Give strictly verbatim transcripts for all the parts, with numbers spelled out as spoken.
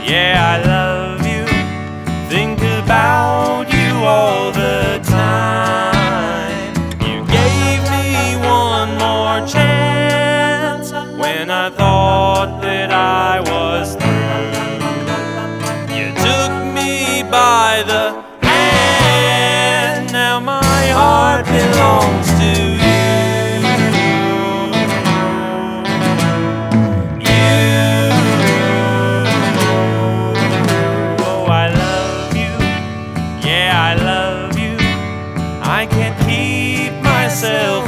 Yeah, I love you. Think about you all the time. You gave me one more chance when I thought that I was through. You took me by the hand. Now my heart belongs to you. I love you. I can't keep myself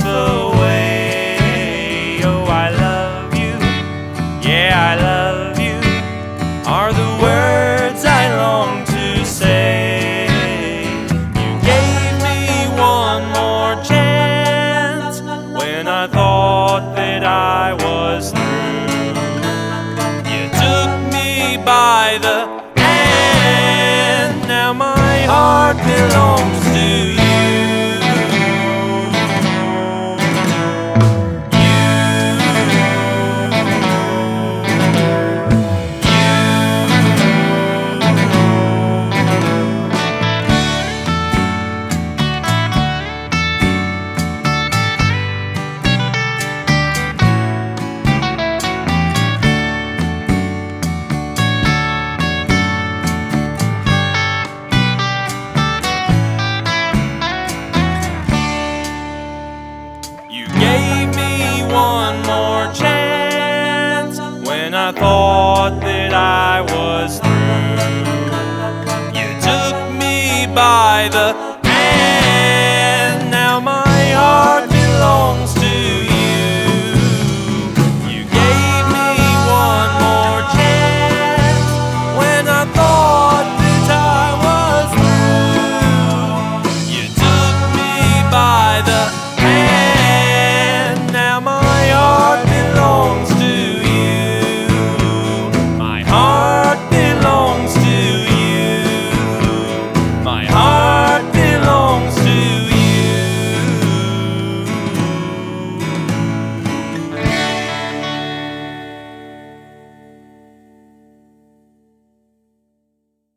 away. Oh, I love you. Yeah, I love you. Are the words I long to say. You gave me one more chance when I thought that I was through. You took me by the hand. Now my heart belongs to you. You gave me one more chance when I thought that I was through. You took me by the